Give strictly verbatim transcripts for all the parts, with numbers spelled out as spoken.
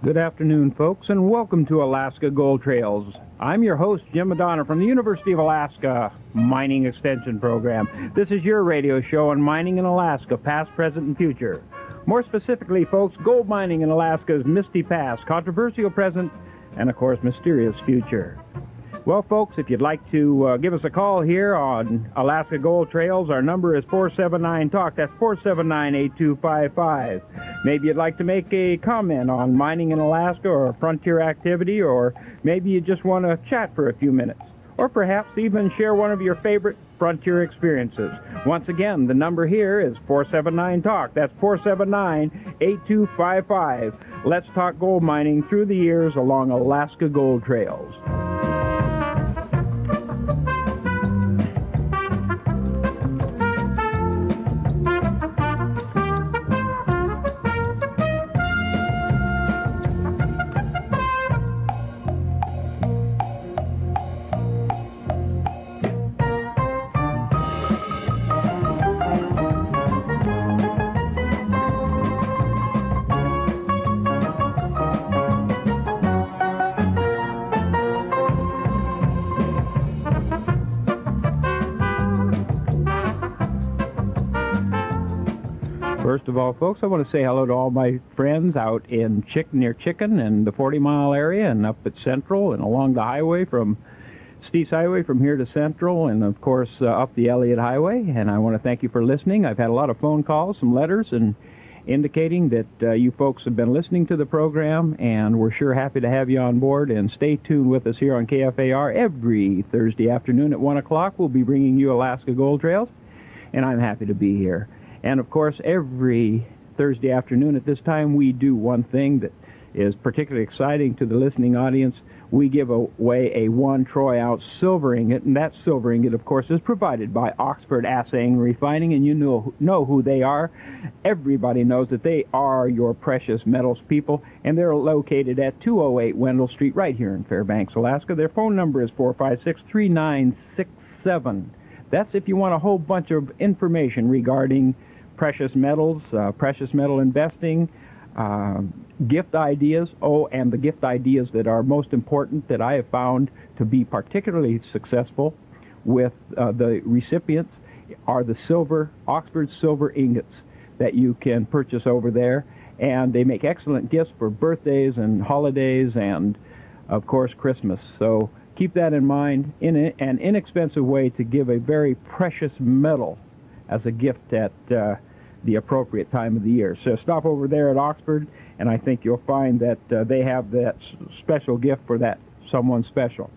Good afternoon, folks, and welcome to Alaska Gold Trails. I'm your host, Jim Madonna, from the University of Alaska Mining Extension Program. This is your radio show on mining in Alaska, past, present, and future. More specifically, folks, gold mining in Alaska's misty past, controversial present, and, of course, mysterious future. Well, folks, if you'd like to uh, give us a call here on Alaska Gold Trails, our number is four seven nine talk. That's four seven nine, eight two five five. Maybe you'd like to make a comment on mining in Alaska or frontier activity, or maybe you just want to chat for a few minutes, or perhaps even share one of your favorite frontier experiences. Once again, the number here is four seven nine talk. That's four seven nine, eight two five five. Let's talk gold mining through the years along Alaska Gold Trails. First of all, folks, I want to say hello to all my friends out in Chick near Chicken and the forty mile area, and up at Central and along the highway from Steve's Highway from here to Central, and of course uh, up the Elliott Highway. And I want to thank you for listening. I've had a lot of phone calls, some letters, and indicating that uh, you folks have been listening to the program, and we're sure happy to have you on board. And stay tuned with us here on K F A R every Thursday afternoon at one o'clock. We'll be bringing you Alaska Gold Trails, and I'm happy to be here. And, of course, every Thursday afternoon at this time, we do one thing that is particularly exciting to the listening audience. We give away a one troy ounce silver ingot, and that silver ingot, of course, is provided by Oxford Assaying and Refining, and you know, know who they are. Everybody knows that they are your precious metals people, and they're located at two oh eight Wendell Street right here in Fairbanks, Alaska. Their phone number is four five six, three nine six seven. That's if you want a whole bunch of information regarding precious metals, uh, precious metal investing, uh, gift ideas. Oh, and the gift ideas that are most important that I have found to be particularly successful with uh, the recipients are the silver, Oxford silver ingots that you can purchase over there. And they make excellent gifts for birthdays and holidays and, of course, Christmas. So keep that in mind. In a, an inexpensive way to give a very precious metal as a gift at uh, the appropriate time of the year. So stop over there at Oxford, and I think you'll find that uh, they have that s- special gift for that someone special.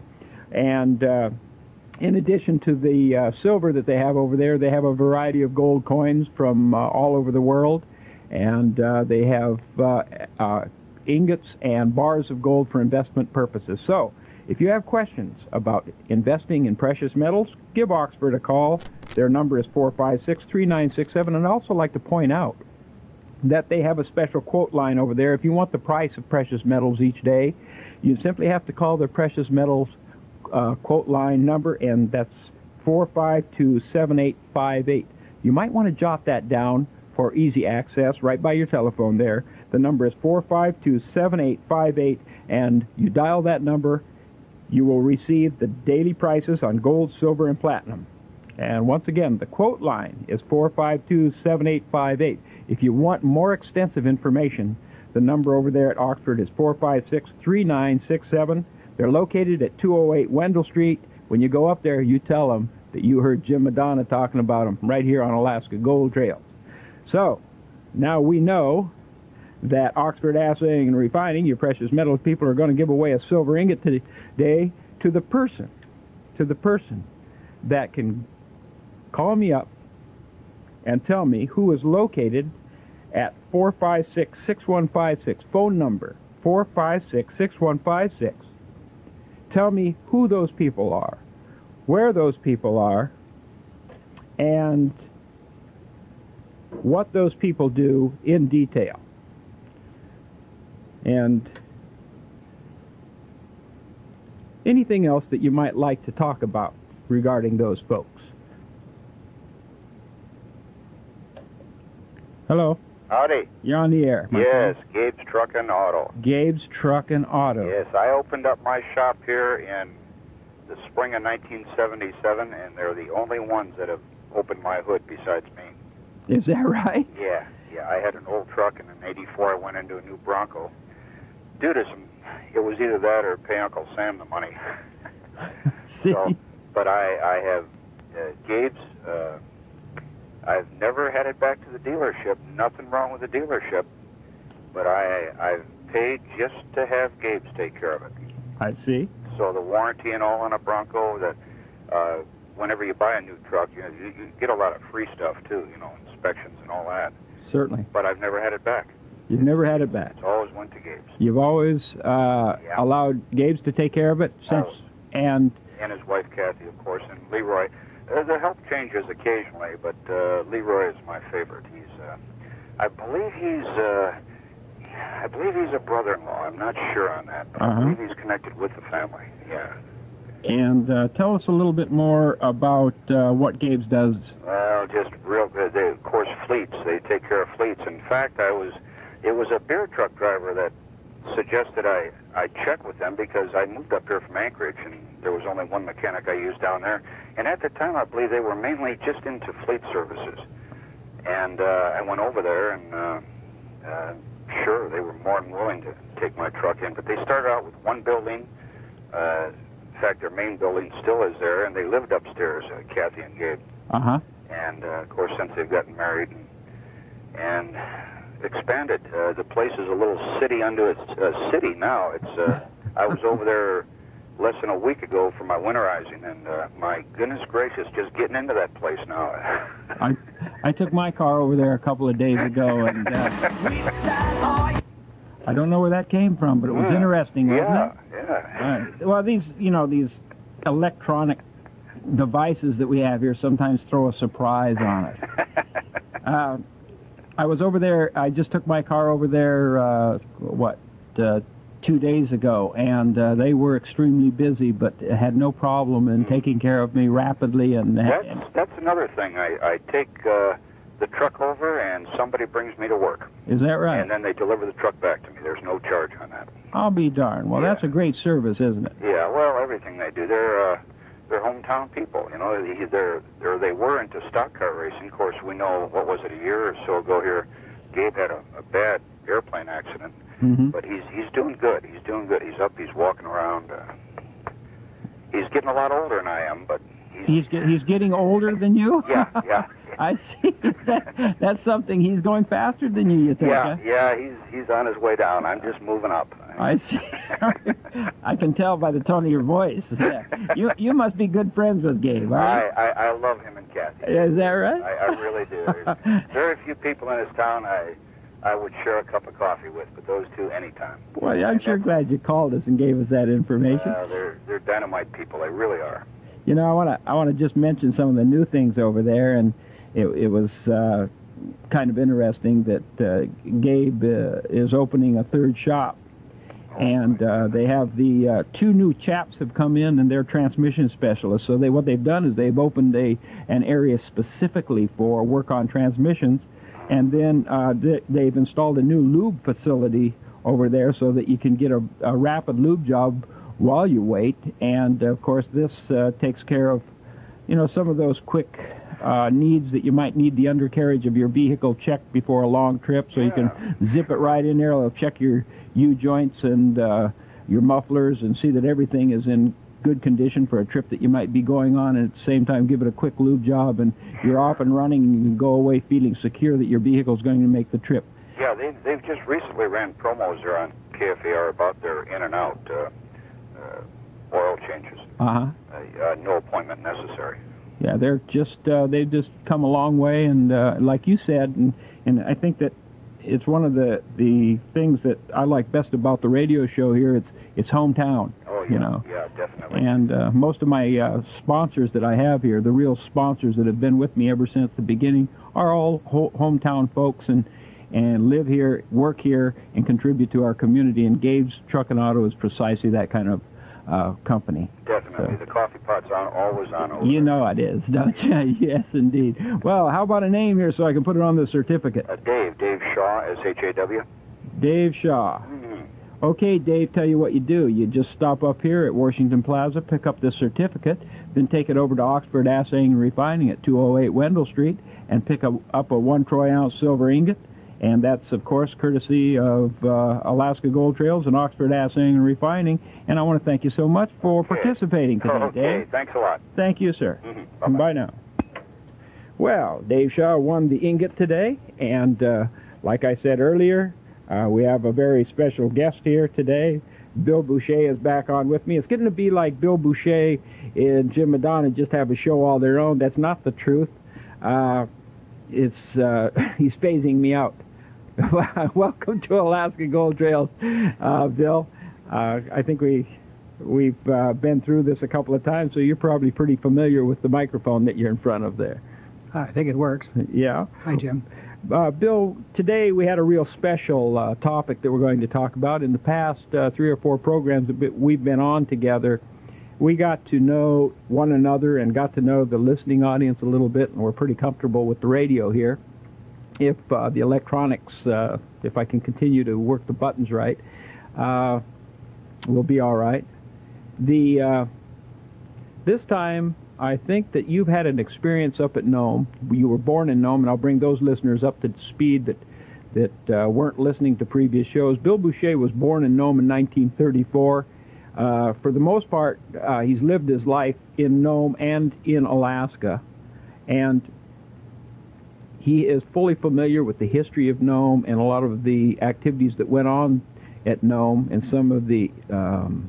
And uh, in addition to the uh, silver that they have over there, they have a variety of gold coins from uh, all over the world, and uh, they have uh, uh, ingots and bars of gold for investment purposes. So if you have questions about investing in precious metals, give Oxford a call. Their number is four five six, three nine six seven. And I'd also like to point out that they have a special quote line over there. If you want the price of precious metals each day, you simply have to call their precious metals uh, quote line number, and that's four five two, seven eight five eight. You might want to jot that down for easy access right by your telephone there. The number is four five two, seven eight five eight, and you dial that number, you will receive the daily prices on gold, silver, and platinum. And once again, the quote line is four five two, seven eight five eight. If you want more extensive information, the number over there at Oxford is four five six, three nine six seven. They're located at two oh eight Wendell Street. When you go up there, you tell them that you heard Jim Madonna talking about them right here on Alaska Gold Trails. So, now we know that Oxford Assaying and Refining, your precious metals people, are going to give away a silver ingot today to the person, to the person that can call me up and tell me who is located at four five six, six one five six. Phone number four five six, six one five six. Tell me who those people are, where those people are, and what those people do in detail. And anything else that you might like to talk about regarding those folks. Hello? Howdy. You're on the air. my Yes, friend. Gabe's Truck and Auto. Gabe's Truck and Auto. Yes, I opened up my shop here in the spring of nineteen seventy-seven, and they're the only ones that have opened my hood besides me. Is that right? Yeah, yeah. I had an old truck, and in eighty-four I went into a new Bronco. Due to some, it was either that or pay Uncle Sam the money. See? So, but I, I have uh, Gabe's. Uh, I've never had it back to the dealership. Nothing wrong with the dealership, but I, I've paid just to have Gabe's take care of it. I see. So the warranty and all on a Bronco, that uh, whenever you buy a new truck, you, know, you, you get a lot of free stuff too, you know, inspections and all that. Certainly. But I've never had it back. You've never had it back. It's always went to Gabe's. You've always uh, Yeah. allowed Gabe's to take care of it since, Always. and And his wife Kathy, of course, and Leroy. Uh, the help changes occasionally, but uh, Leroy is my favorite. He's, uh, I believe he's, uh, I believe he's a brother-in-law. I'm not sure on that, but Uh-huh. I believe he's connected with the family. Yeah. and uh, tell us a little bit more about uh, what Gabe's does. Well, just real good. They, of course, fleets. They take care of fleets. In fact, I was, it was a beer truck driver that suggested I, I check with them because I moved up here from Anchorage, and there was only one mechanic I used down there. And at the time, I believe they were mainly just into fleet services. And uh, I went over there, and uh, uh, sure, they were more than willing to take my truck in. But they started out with one building. Uh, in fact, their main building still is there, and they lived upstairs, uh, Kathy and Gabe. Uh-huh. And, uh, of course, since they've gotten married and, and expanded, uh, the place is a little city unto its uh, city now. It's uh, I was over there less than a week ago for my winterizing, and uh, my goodness gracious, just getting into that place now. I I took my car over there a couple of days ago, and uh, I don't know where that came from, but it was Mm. interesting, wasn't Yeah, it? yeah. Uh, well, these, you know, these electronic devices that we have here sometimes throw a surprise on us. Uh, I was over there, I just took my car over there, uh, what, uh, two days ago, and uh, they were extremely busy, but had no problem in taking care of me rapidly. And, That's, and that's another thing. I, I take uh, the truck over, and somebody brings me to work. is that right? And then they deliver the truck back to me. There's no charge on that. I'll be darned. Well, Yeah. that's a great service, isn't it? Yeah, well, everything they do, they're uh, they're hometown people. You know, they- they're they're they were into stock car racing. Of course, we know, what was it, a year or so ago here, Gabe had a, a bad airplane accident, Mm-hmm. but he's he's doing good. He's doing good. He's up. He's walking around. Uh, he's getting a lot older than I am, but he's He's get, he's getting older than you? yeah, yeah. I see. That, that's something. He's going faster than you, you think? Yeah, huh? yeah, he's he's on his way down. I'm just moving up. I see. I can tell by the tone of your voice. Yeah. You you must be good friends with Gabe, I, right? I, I love him and Kathy. Is that right? I, I really do. There's very few people in this town I I would share a cup of coffee with, but those two anytime. Well, I'm sure glad you called us and gave us that information. Uh, they're they're dynamite people. They really are. You know, I want to I want to just mention some of the new things over there, and it, it was uh, kind of interesting that uh, Gabe uh, is opening a third shop, and uh, they have the uh, two new chaps have come in, and they're transmission specialists. So they what they've done is they've opened a an area specifically for work on transmissions, and then uh, th- they've installed a new lube facility over there so that you can get a, a rapid lube job while you wait. And of course, this uh, takes care of, you know, some of those quick uh, needs that you might need the undercarriage of your vehicle checked before a long trip, so you can zip it right in there. It'll check your U-joints and uh, your mufflers and see that everything is in good condition for a trip that you might be going on, and at the same time give it a quick lube job, and you're off and running, and you can go away feeling secure that your vehicle is going to make the trip. Yeah, they they've just recently ran promos there on K F A R about their in and out uh, uh, oil changes. Uh-huh. Uh, uh, no appointment necessary. Yeah, they're just uh, they've just come a long way, and uh, like you said, and and I think that it's one of the the things that I like best about the radio show here. It's it's hometown. Oh yeah, you know. yeah, definitely. And uh, most of my uh, sponsors that I have here, the real sponsors that have been with me ever since the beginning, are all ho- hometown folks and and live here, work here, and contribute to our community. And Gabe's Truck and Auto is precisely that kind of uh, company. Definitely. So, The coffee pot's on, always on over you there. know it is, don't you? Yes, indeed. Well, how about a name here so I can put it on the certificate? Uh, Dave, Dave Shaw, S H A W. Dave Shaw. Mm-hmm. Okay, Dave, tell you what you do. You just stop up here at Washington Plaza, pick up this certificate, then take it over to Oxford Assaying and Refining at two oh eight Wendell Street and pick up, up a one troy ounce silver ingot. And that's, of course, courtesy of uh, Alaska Gold Trails and Oxford Assaying and Refining. And I want to thank you so much for Okay. participating today, Okay, Dave. thanks a lot. Thank you, sir. Mm-hmm. Bye-bye. Bye now. Well, Dave Shaw won the ingot today, and uh, like I said earlier, uh, we have a very special guest here today. Bill Boucher is back on with me. It's getting to be like Bill Boucher and Jim Madonna just have a show all their own. That's not the truth. Uh, it's uh, he's phasing me out. Welcome to Alaska Gold Trails, uh, Bill. Uh, I think we we've uh, been through this a couple of times, so you're probably pretty familiar with the microphone that you're in front of there. I think it works. Yeah. Hi, Jim. Uh, Bill, today we had a real special uh, topic that we're going to talk about. In the past uh, three or four programs that we've been on together, we got to know one another and got to know the listening audience a little bit, and we're pretty comfortable with the radio here. If uh, the electronics, uh, if I can continue to work the buttons right, uh, we'll be all right. The uh, this time, I think that you've had an experience up at Nome. You were born in Nome, and I'll bring those listeners up to speed that that uh, weren't listening to previous shows. Bill Boucher was born in Nome in nineteen thirty-four. Uh, for the most part, uh, he's lived his life in Nome and in Alaska, and he is fully familiar with the history of Nome and a lot of the activities that went on at Nome and some of the um,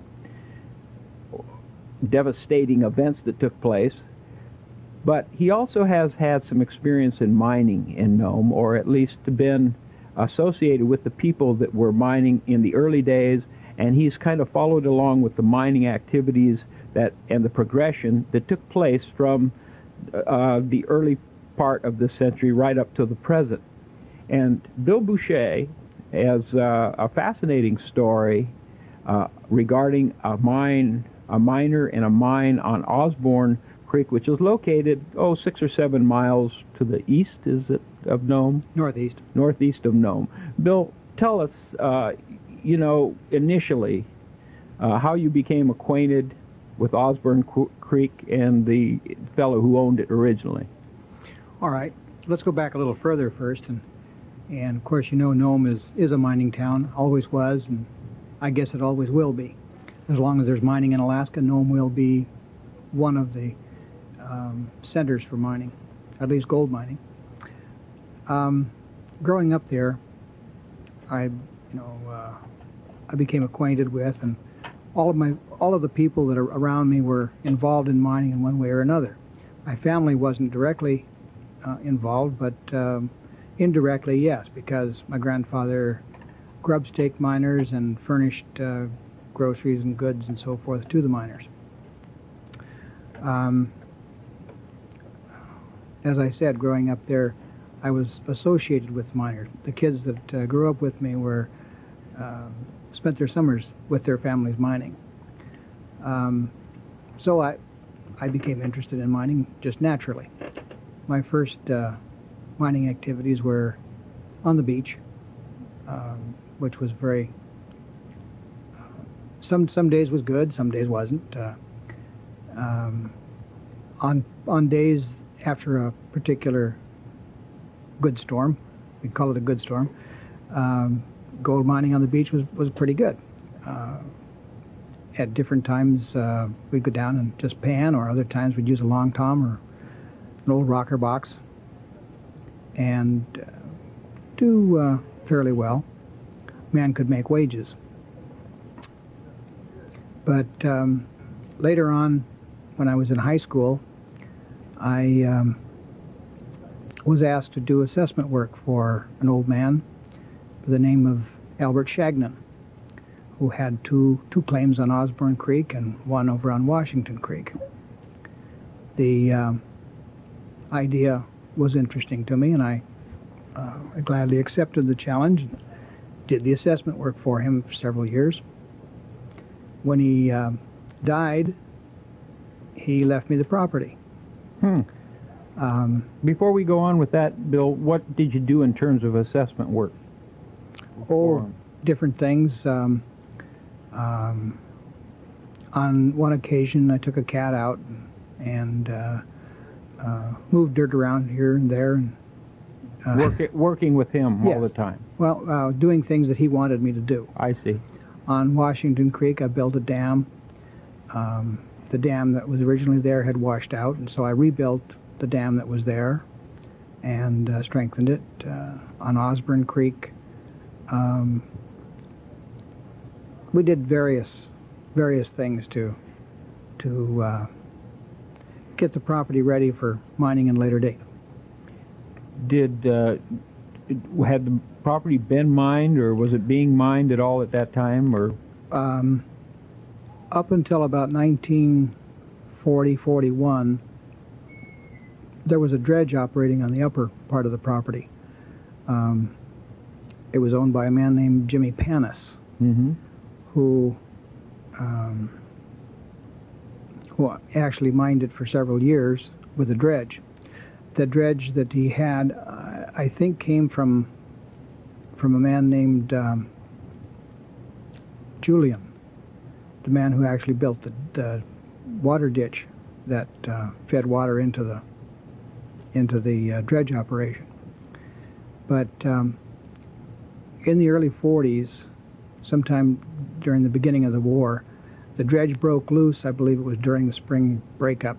devastating events that took place. But he also has had some experience in mining in Nome, or at least been associated with the people that were mining in the early days, and he's kind of followed along with the mining activities that and the progression that took place from uh, the early part of this century right up to the present. And Bill Boucher has uh, a fascinating story uh, regarding a mine, a miner in a mine on Osborne Creek, which is located, oh, six or seven miles to the east, is it, of Nome? Northeast. Northeast of Nome. Bill, tell us, uh, you know, initially, uh, how you became acquainted with Osborne Creek and the fellow who owned it originally. All right. Let's go back a little further first. And, and of course, you know, Nome is, is a mining town, always was, and I guess it always will be. As long as there's mining in Alaska, Nome will be one of the um, centers for mining, at least gold mining. Um, growing up there, I, you know, uh, I became acquainted with, and all of my, all of the people that are around me were involved in mining in one way or another. My family wasn't directly uh, involved, but um, indirectly, yes, because my grandfather grubstake miners and furnished uh, groceries and goods and so forth to the miners. Um, as I said, growing up there, I was associated with miners. The kids that uh, grew up with me were uh, spent their summers with their families mining. Um, so I, I became interested in mining just naturally. My first uh, mining activities were on the beach, um, which was very. Some some days was good, some days wasn't. Uh, um, on on days after a particular good storm, we call it a good storm, um, gold mining on the beach was, was pretty good. Uh, at different times, uh, we'd go down and just pan, or other times we'd use a long tom or an old rocker box and uh, do uh, fairly well. Man could make wages. But um, later on, when I was in high school, I um, was asked to do assessment work for an old man by the name of Albert Shagnon, who had two two claims on Osborne Creek and one over on Washington Creek. The um, idea was interesting to me, and I, uh, I gladly accepted the challenge and did the assessment work for him for several years. When he uh, died, he left me the property. Hmm. Um, Before we go on with that, Bill, what did you do in terms of assessment work? oh, different things. Um, um, on one occasion, I took a cat out and uh, uh, moved dirt around here and there. And, uh, Work, working with him all Yes. the time. well, uh, doing things that he wanted me to do. I see. On Washington Creek, I built a dam. Um, the dam that was originally there had washed out, and so I rebuilt the dam that was there and uh, strengthened it. Uh, on Osborne Creek, um, we did various various things to to uh, get the property ready for mining in later date. Did uh, had the property been mined, or was it being mined at all at that time, or? Um, up until about nineteen forty, forty-one, there was a dredge operating on the upper part of the property. Um, it was owned by a man named Jimmy Panis, Mm-hmm. who um, who actually mined it for several years with a dredge. The dredge that he had, uh, I think, came from from a man named um, Julian, the man who actually built the, the water ditch that uh, fed water into the into the uh, dredge operation. But um, in the early forties, sometime during the beginning of the war, the dredge broke loose. I believe it was during the spring breakup,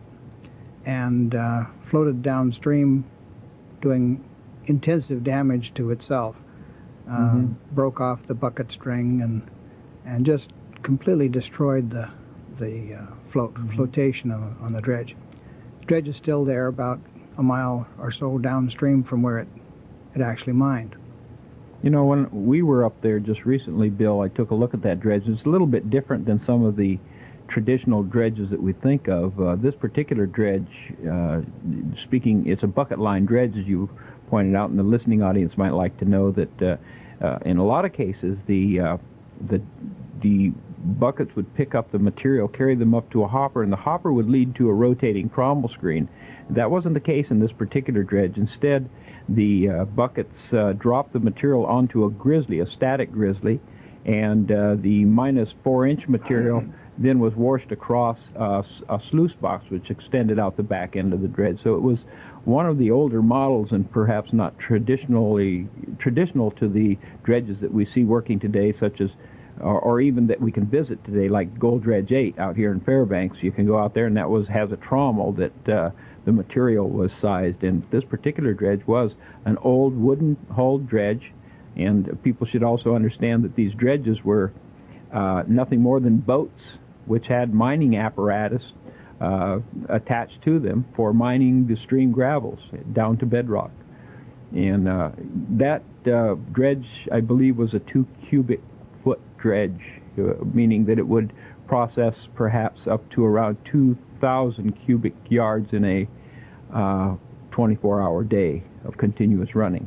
and uh, floated downstream, doing intensive damage to itself. Um, Mm-hmm. Broke off the bucket string and and just completely destroyed the the uh, float Mm-hmm. flotation on, on the dredge. The dredge is still there, about a mile or so downstream from where it it actually mined. You know, when we were up there just recently, Bill, I took a look at that dredge. It's a little bit different than some of the traditional dredges that we think of. Uh, this particular dredge, uh, speaking, it's a bucket line dredge, as you pointed out, and the listening audience might like to know that uh, uh, in a lot of cases, the uh, the the buckets would pick up the material, carry them up to a hopper, and the hopper would lead to a rotating trommel screen. That wasn't the case in this particular dredge. Instead, the uh, buckets uh, dropped the material onto a grizzly, a static grizzly, and uh, the minus four inch material then was washed across uh, a sluice box which extended out the back end of the dredge. So it was one of the older models, and perhaps not traditionally traditional to the dredges that we see working today, such as or, or even that we can visit today, like Gold Dredge eight out here in Fairbanks. You can go out there, and that was has a trommel that uh, the material was sized, and this particular dredge was an old wooden hulled dredge. And people should also understand that these dredges were uh, nothing more than boats which had mining apparatus uh, attached to them for mining the stream gravels down to bedrock. And uh, that uh, dredge, I believe, was a two cubic foot dredge, uh, meaning that it would process perhaps up to around two thousand cubic yards in a uh, twenty-four hour day of continuous running.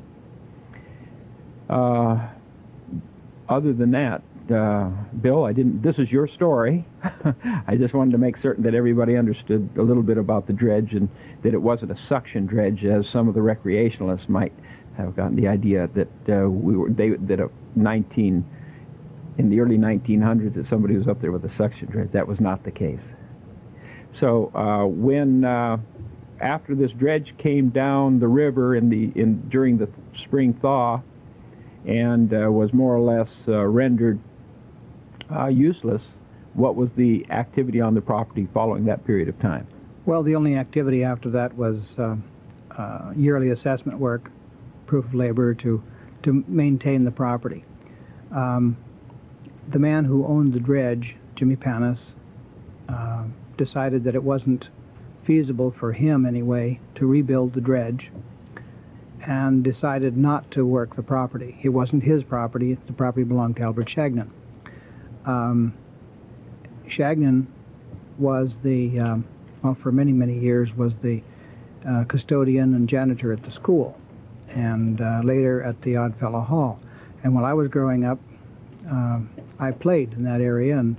Uh, other than that, uh, Bill, I didn't. This is your story. I just wanted to make certain that everybody understood a little bit about the dredge, and that it wasn't a suction dredge, as some of the recreationalists might have gotten the idea that uh, we were. They that a nineteen in the early nineteen hundreds that somebody was up there with a suction dredge. That was not the case. So uh, when uh, after this dredge came down the river in the in during the spring thaw, and uh, was more or less uh, rendered uh, useless, what was the activity on the property following that period of time? Well, the only activity after that was uh, uh, yearly assessment work, proof of labor to to maintain the property. Um, the man who owned the dredge, Jimmy Panis, uh, decided that it wasn't feasible for him anyway to rebuild the dredge, and decided not to work the property. It wasn't his property. The property belonged to Albert Shagnon. Um, Shagnon was the, um, well, for many, many years, was the uh, custodian and janitor at the school, and uh, later at the Oddfellow Hall. And while I was growing up, uh, I played in that area, and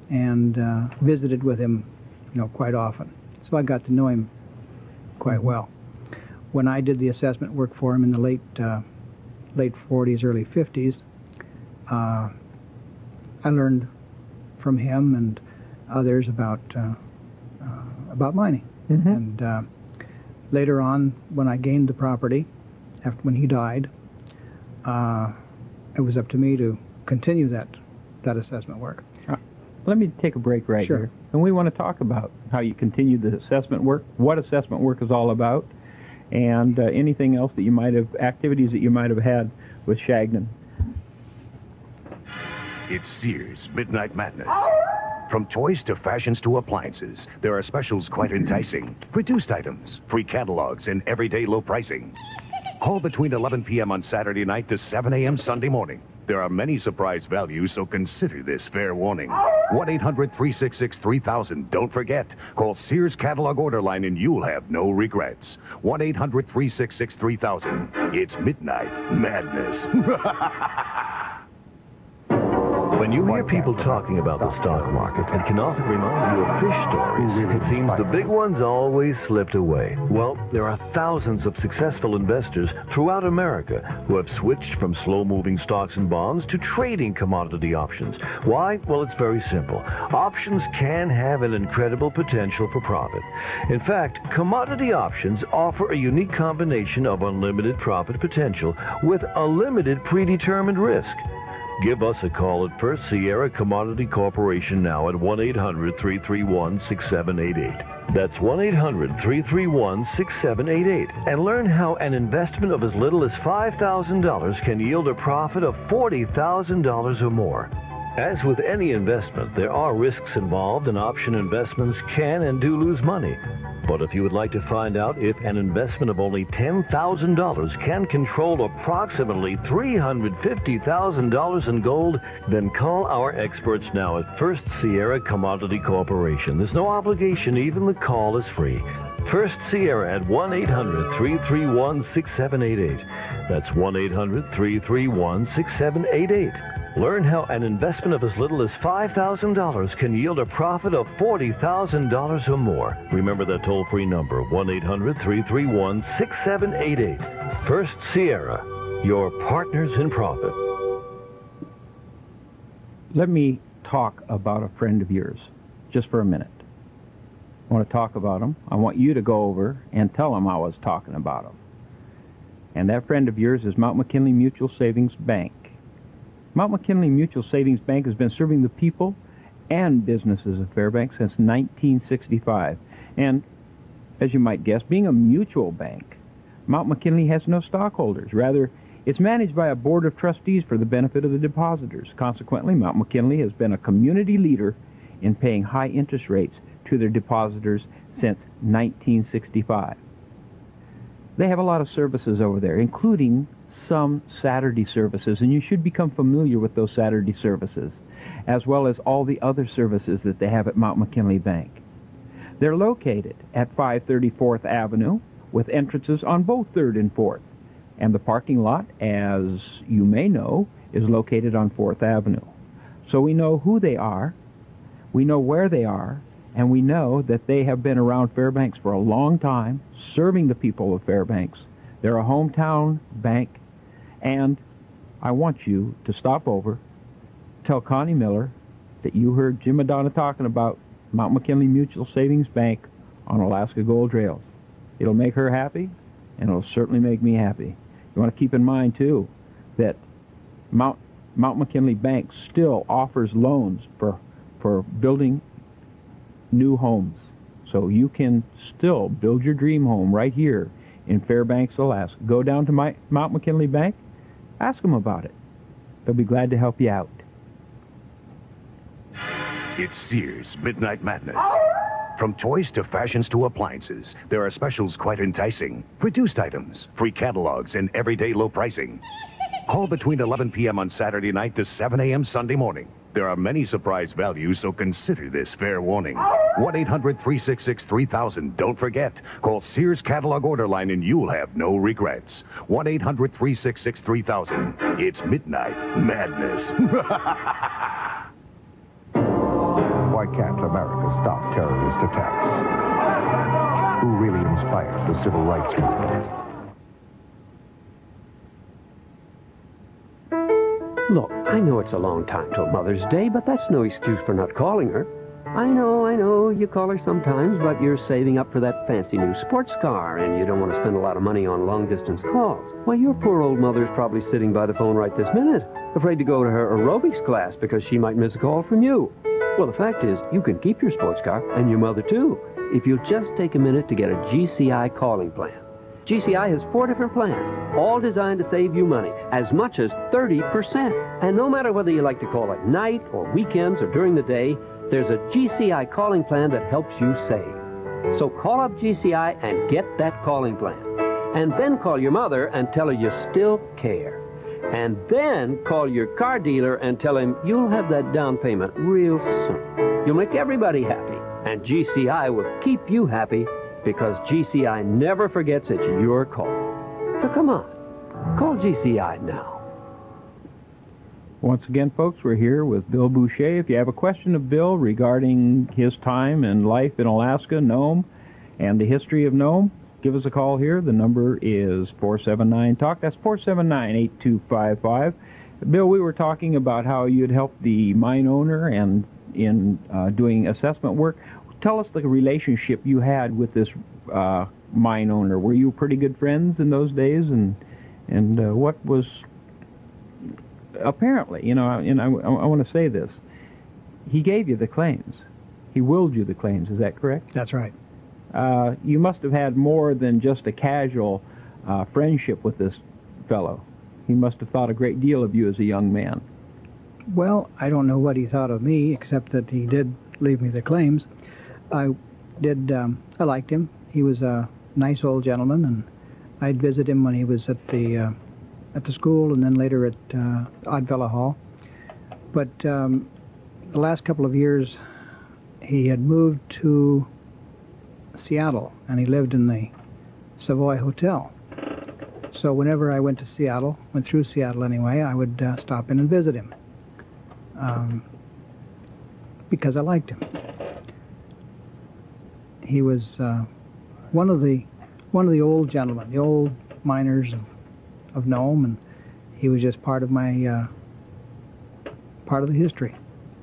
and uh, visited with him, you know, quite often. So I got to know him quite well. When I did the assessment work for him in the late uh, late forties, early fifties, uh, I learned from him and others about uh, uh, about mining. Mm-hmm. And uh, later on, when I gained the property, after when he died, uh, it was up to me to continue that that assessment work. Uh, let me take a break right Sure. here. And we want to talk about how you continue the assessment work, what assessment work is all about, and uh, anything else that you might have, activities that you might have had with Shagnon. It's Sears Midnight Madness. From toys to fashions to appliances, there are specials quite enticing. Reduced items, free catalogs, and everyday low pricing. Call between eleven p.m. on Saturday night to seven a.m. Sunday morning. There are many surprise values, so consider this fair warning. one eight hundred three six six three thousand. Don't forget, call Sears Catalog Order Line and you'll have no regrets. one eight hundred three six six three thousand. It's Midnight Madness. When you hear people talking about the stock market, it can often remind you of fish stories. It seems the big ones always slipped away. Well, there are thousands of successful investors throughout America who have switched from slow-moving stocks and bonds to trading commodity options. Why? Well, it's very simple. Options can have an incredible potential for profit. In fact, commodity options offer a unique combination of unlimited profit potential with a limited predetermined risk. Give us a call at First Sierra Commodity Corporation now at one eight hundred three three one six seven eight eight. That's one eight hundred three three one six seven eight eight. And learn how an investment of as little as five thousand dollars can yield a profit of forty thousand dollars or more. As with any investment, there are risks involved, and option investments can and do lose money. But if you would like to find out if an investment of only ten thousand dollars can control approximately three hundred fifty thousand dollars in gold, then call our experts now at First Sierra Commodity Corporation. There's no obligation, even the call is free. First Sierra at one eight hundred three three one six seven eight eight. That's one eight hundred three three one six seven eight eight. Learn how an investment of as little as five thousand dollars can yield a profit of forty thousand dollars or more. Remember that toll-free number, one eight hundred three three one six seven eight eight. First Sierra, your partners in profit. Let me talk about a friend of yours just for a minute. I want to talk about him. I want you to go over and tell him I was talking about him. And that friend of yours is Mount McKinley Mutual Savings Bank. Mount McKinley Mutual Savings Bank has been serving the people and businesses of Fairbanks since nineteen sixty-five. And, as you might guess, being a mutual bank, Mount McKinley has no stockholders. Rather, it's managed by a board of trustees for the benefit of the depositors. Consequently, Mount McKinley has been a community leader in paying high interest rates to their depositors since nineteen sixty-five. They have a lot of services over there, including some Saturday services, and you should become familiar with those Saturday services, as well as all the other services that they have at Mount McKinley Bank. They're located at five thirty fourth Avenue, with entrances on both third and fourth, and the parking lot, as you may know, is located on fourth Avenue. So we know who they are, we know where they are, and we know that they have been around Fairbanks for a long time, serving the people of Fairbanks. They're a hometown bank. And I want you to stop over, tell Connie Miller that you heard Jim Madonna talking about Mount McKinley Mutual Savings Bank on Alaska Gold Trails. It'll make her happy, and it'll certainly make me happy. You want to keep in mind, too, that Mount, Mount McKinley Bank still offers loans for, for building new homes. So you can still build your dream home right here in Fairbanks, Alaska. Go down to my, Mount McKinley Bank. Ask them about it. They'll be glad to help you out. It's Sears Midnight Madness. From toys to fashions to appliances, there are specials quite enticing. Reduced items, free catalogs, and everyday low pricing. Call between eleven p.m. on Saturday night to seven a.m. Sunday morning. There are many surprise values, so consider this fair warning. one eight hundred three six six three thousand. Don't forget, call Sears Catalog Order Line and you'll have no regrets. one eight hundred three six six three thousand. It's Midnight Madness. Why can't America stop terrorist attacks? Who really inspired the civil rights movement? Look, I know it's a long time till Mother's Day, but that's no excuse for not calling her. I know, I know, you call her sometimes, but you're saving up for that fancy new sports car, and you don't want to spend a lot of money on long-distance calls. Why, your poor old mother's probably sitting by the phone right this minute, afraid to go to her aerobics class because she might miss a call from you. Well, the fact is, you can keep your sports car, and your mother too, if you'll just take a minute to get a G C I calling plan. G C I has four different plans, all designed to save you money, as much as thirty percent. And no matter whether you like to call at night or weekends or during the day, there's a G C I calling plan that helps you save. So call up G C I and get that calling plan. And then call your mother and tell her you still care. And then call your car dealer and tell him you'll have that down payment real soon. You'll make everybody happy, and G C I will keep you happy, because G C I never forgets it's your call. So come on, call G C I now. Once again, folks, we're here with Bill Boucher. If you have a question of Bill regarding his time and life in Alaska, Nome, and the history of Nome, give us a call here. The number is four seven nine talk. That's four seven nine, eight two five five. Bill, we were talking about how you'd help the mine owner and in uh, doing assessment work. Tell us the relationship you had with this uh, mine owner. Were you pretty good friends in those days? And and uh, what was... Apparently, you know, and I, I want to say this, he gave you the claims. He willed you the claims, is that correct? That's right. Uh, you must have had more than just a casual uh, friendship with this fellow. He must have thought a great deal of you as a young man. Well, I don't know what he thought of me, except that he did leave me the claims. I did, um, I liked him. He was a nice old gentleman, and I'd visit him when he was at the... Uh, at the school, and then later at uh, Oddfellow Hall. But um, the last couple of years, he had moved to Seattle, and he lived in the Savoy Hotel. So whenever I went to Seattle, went through Seattle anyway, I would uh, stop in and visit him, um, because I liked him. He was uh, one of the one of the old gentlemen, the old miners of of Nome, and he was just part of my uh, part of the history.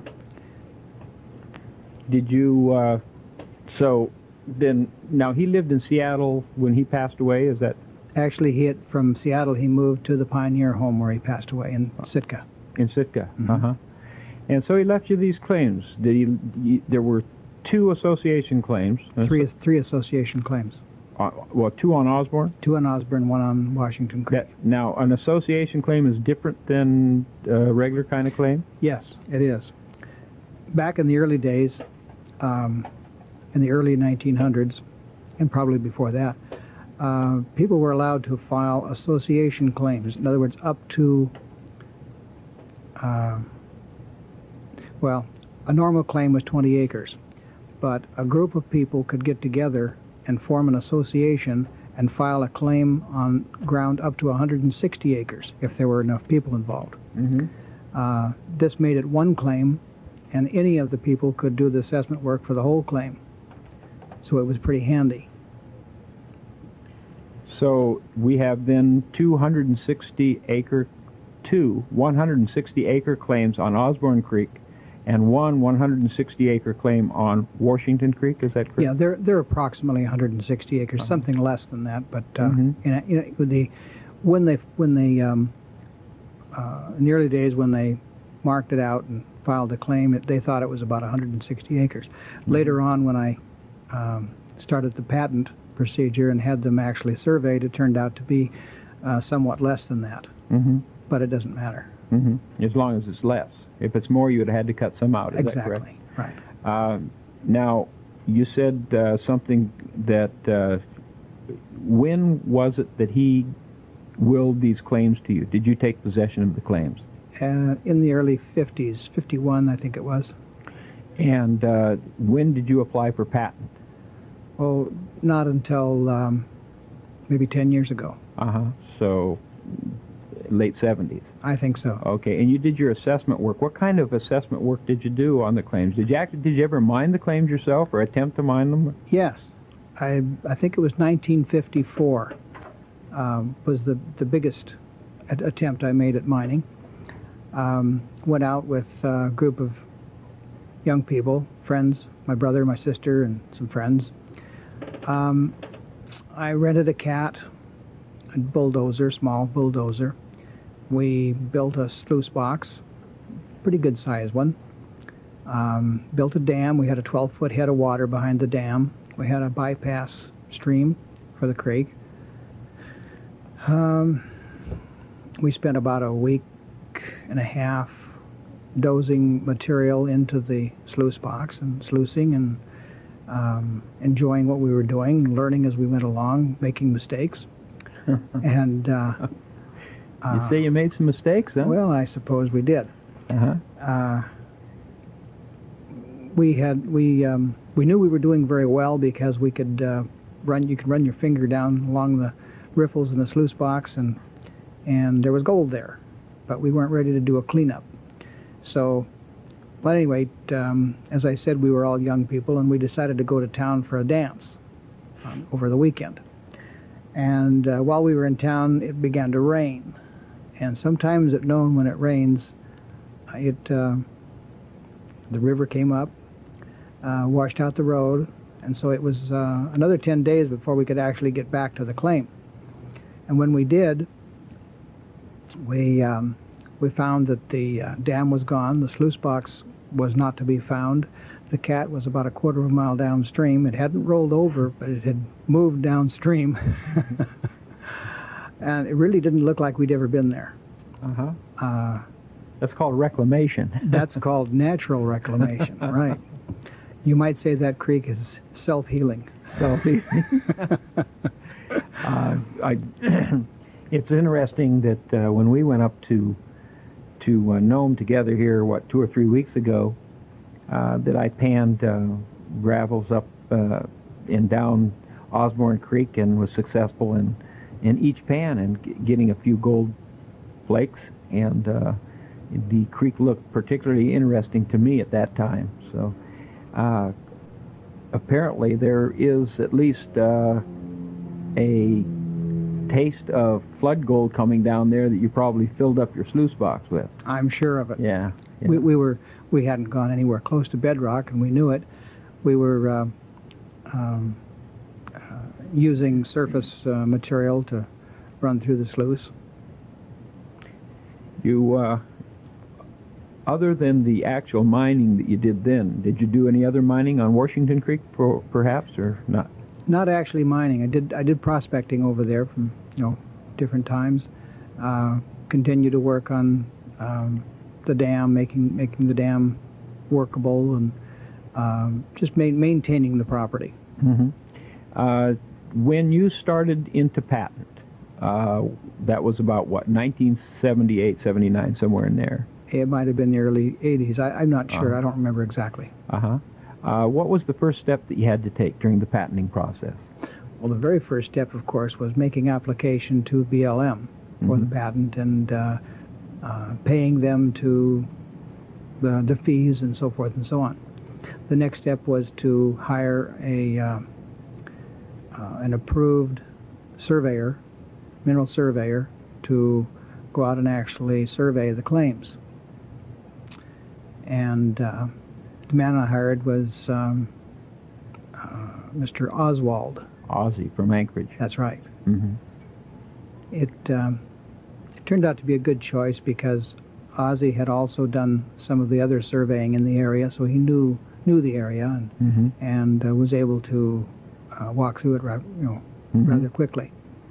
Did you uh, so then now he lived in Seattle when he passed away, is that? Actually, he had, from Seattle he moved to the Pioneer home where he passed away in Sitka. In Sitka. Mm-hmm. Uh-huh. And so he left you these claims. Did he, he there were two association claims. Three three association claims. Uh, well, two on Osborne? Two on Osborne, one on Washington Creek. That, now, an association claim is different than a regular kind of claim? Yes, it is. Back in the early days, um, in the early nineteen hundreds, and probably before that, uh, people were allowed to file association claims. In other words, up to, uh, well, a normal claim was twenty acres, but a group of people could get together and form an association and file a claim on ground up to one hundred sixty acres if there were enough people involved. Mm-hmm. Uh, this made it one claim, and any of the people could do the assessment work for the whole claim. So it was pretty handy. So we have then two hundred sixty acre, two one hundred sixty acre claims on Osborne Creek, and one one hundred sixty acre claim on Washington Creek, is that correct? Yeah, they're they're approximately one hundred sixty acres, uh-huh. something less than that. But uh, mm-hmm. in, a, in a, with the when they when they um, uh, in the early days when they marked it out and filed a claim, it, they thought it was about one hundred sixty acres. Mm-hmm. Later on, when I um, started the patent procedure and had them actually surveyed, it turned out to be uh, somewhat less than that. Mm-hmm. But it doesn't matter. Mm-hmm. As long as it's less. If it's more, you would have had to cut some out. Is exactly. that correct? Right. Uh, now, you said uh, something that, uh, when was it that he willed these claims to you? Did you take possession of the claims? Uh, in the early fifties, fifty-one, I think it was. And uh, when did you apply for patent? Oh, not until um, maybe ten years ago. Uh-huh. So late seventies. I think so. Okay, and you did your assessment work. What kind of assessment work did you do on the claims? Did you actually, did you ever mine the claims yourself or attempt to mine them? Yes. I I think it was nineteen fifty-four um, was the, the biggest a- attempt I made at mining. Um, went out with a group of young people, friends, my brother, my sister, and some friends. Um, I rented a cat, a bulldozer, small bulldozer. We built a sluice box, pretty good sized one. Um, built a dam. We had a twelve-foot head of water behind the dam. We had a bypass stream for the creek. Um, we spent about a week and a half dozing material into the sluice box and sluicing and um, enjoying what we were doing, learning as we went along, making mistakes. and uh, You say you made some mistakes, huh? Well, I suppose we did. Uh-huh. Uh, we had we um, we knew we were doing very well because we could uh, run. You could run your finger down along the riffles in the sluice box, and and there was gold there, but we weren't ready to do a cleanup. So, but anyway, um, as I said, we were all young people, and we decided to go to town for a dance um, over the weekend. And uh, while we were in town, it began to rain, and sometimes at noon when it rains, it uh, the river came up, uh, washed out the road, and so it was uh, another ten days before we could actually get back to the claim. And when we did, we um, we found that the uh, dam was gone, the sluice box was not to be found, the cat was about a quarter of a mile downstream. It hadn't rolled over, but it had moved downstream, and it really didn't look like we'd ever been there. Uh-huh. Uh, That's called reclamation. That's called natural reclamation, right. You might say that creek is self-healing. Self-healing. uh, I, it's interesting that uh, when we went up to to uh, Nome together here, what, two or three weeks ago, uh, that I panned uh, gravels up uh, and down Osborne Creek and was successful in, in each pan and g- getting a few gold flakes, and uh, the creek looked particularly interesting to me at that time. So uh, apparently there is at least uh, a taste of flood gold coming down there that you probably filled up your sluice box with. I'm sure of it. Yeah. yeah. We, we were we hadn't gone anywhere close to bedrock, and we knew it. We were uh, um, uh, using surface uh, material to run through the sluice. You, uh, other than the actual mining that you did then, did you do any other mining on Washington Creek, per, perhaps, or not? Not actually mining. I did I did prospecting over there from you know different times. Uh, continue to work on um, the dam, making making the dam workable, and um, just ma- maintaining the property. Mm-hmm. Uh, when you started into patent, uh, that was about what, nineteen seventy-eight, seventy-nine, somewhere in there. It might have been the early eighties. I, I'm not sure. Uh-huh. I don't remember exactly. Uh-huh. Uh, what was the first step that you had to take during the patenting process? Well, the very first step, of course, was making application to B L M for Mm-hmm. the patent and uh, uh, paying them to the, the fees and so forth and so on. The next step was to hire a uh, uh, an approved surveyor, mineral surveyor, to go out and actually survey the claims. And uh, the man I hired was um, uh, Mister Oswald. Ozzie from Anchorage. That's right. Mm-hmm. It, um, it turned out to be a good choice because Ozzie had also done some of the other surveying in the area, so he knew knew the area and Mm-hmm. and uh, was able to uh, walk through it, ra- you know, Mhm. rather quickly.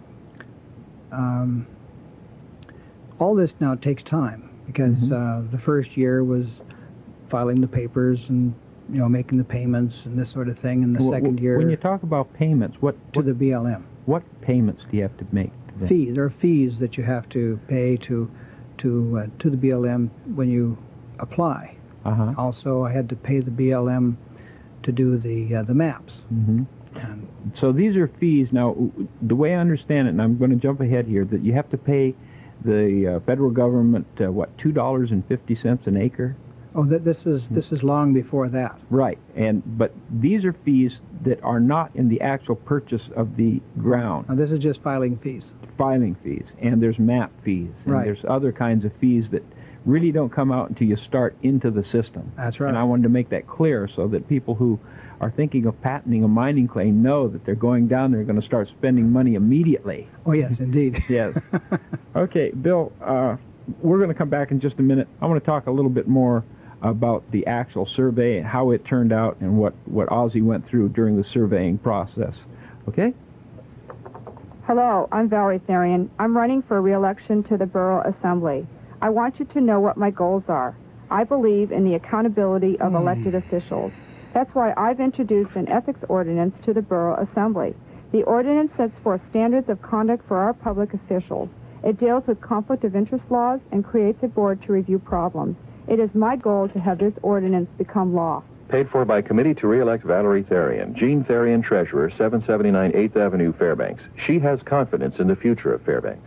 Um, all this now takes time because Mhm. uh, the first year was filing the papers and you know making the payments and this sort of thing, and the Wh- wh- second year When you talk about payments, what to what, the B L M. what payments do you have to make? to them? Fees. There are fees that you have to pay to to uh, to the B L M when you apply. Uh-huh. Also, I had to pay the B L M to do the uh, the maps. Mm-hmm. And So these are fees. Now, the way I understand it, and I'm going to jump ahead here, that you have to pay the uh, federal government, uh, what, two dollars and fifty cents an acre? Oh, th- this is this is long before that. Right, and but these are fees that are not in the actual purchase of the ground. Now, this is just filing fees. Filing fees, and there's map fees, and Right. there's other kinds of fees that really don't come out until you start into the system. That's right. And I wanted to make that clear so that people who are thinking of patenting a mining claim know that they're going down there, going to start spending money immediately. Oh, yes, indeed. Yes. Okay, Bill, uh, we're going to come back in just a minute. I want to talk a little bit more about the actual survey and how it turned out and what, what Ozzie went through during the surveying process. Okay? Hello, I'm Valerie Therian. I'm running for re-election to the Borough Assembly. I want you to know what my goals are. I believe in the accountability of elected officials. That's why I've introduced an ethics ordinance to the Borough Assembly. The ordinance sets forth standards of conduct for our public officials. It deals with conflict of interest laws and creates a board to review problems. It is my goal to have this ordinance become law. Paid for by Committee to Re-elect Valerie Therian. Jean Therian, Treasurer, seven seventy-nine eighth Avenue, Fairbanks. She has confidence in the future of Fairbanks.